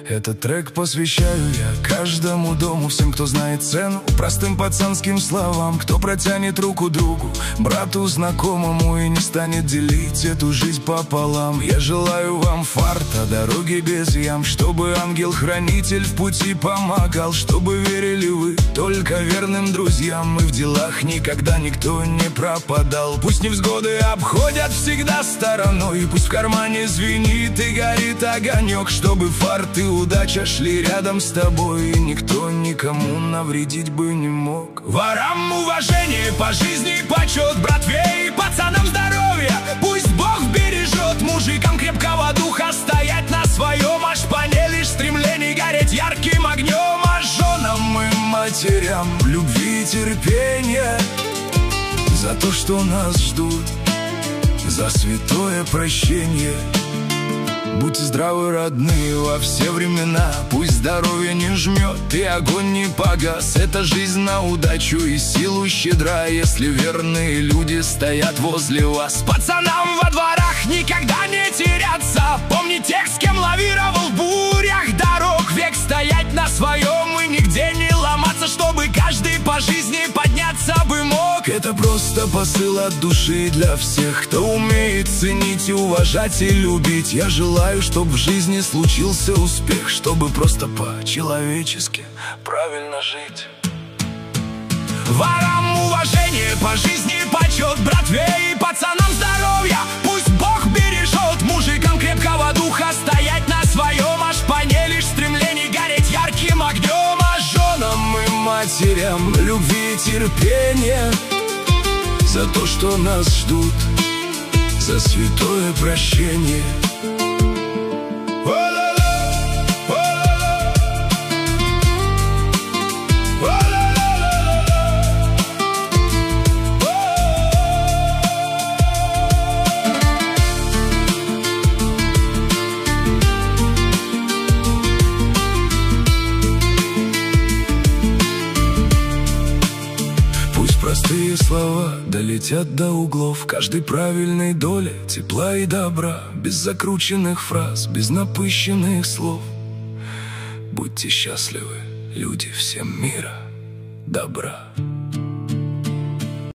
Этот трек посвящаю я каждому дому, всем, кто знает цену простым пацанским словам, кто протянет руку другу, брату, знакомому и не станет делить эту жизнь пополам. Я желаю вам фарта, дороги без ям, чтобы ангел-хранитель в пути помогал, чтобы верили вы только верным друзьям, и в делах никогда никто не пропадал. Пусть невзгоды обходят всегда стороной, пусть в кармане звенит и горит огонек, чтобы фарт и удача шли рядом с тобой, и никто никому навредить бы не мог. Ворам уважение, по жизни почет, братве и пацанам здоровья пусть Бог бережет, мужикам крепкого духа стоять на своем, аж по не лишь стремлений гореть ярким огнем, а женам и матерям любви и терпения за то, что нас ждут, за святое прощение. Будьте здравы, родные, во все времена, пусть здоровье не жмет и огонь не погас. Эта жизнь на удачу и силу щедра, если верные люди стоят возле вас. Пацанам во дворах никогда не теряться, помни тех, с кем лавировал в бурях дорог, век стоять на своем и нигде не ломаться, чтобы каждый по жизни подняться бы мог. Это просто посыл от души для всех, кто умеет ценить и уважать и любить. Я желаю, чтоб в жизни случился успех, чтобы просто по-человечески правильно жить. Ворам уважение, по жизни почет, братве и пацанам здоровья пусть Бог бережет, мужикам крепкого духа стоять на своем, аж по не лишь стремлений гореть ярким огнем, а женам и матерям любви и терпения за то, что нас ждут, за святое прощение. Простые слова долетят до углов каждой правильной доли тепла и добра, без закрученных фраз, без напыщенных слов. Будьте счастливы, люди, всем мира, добра.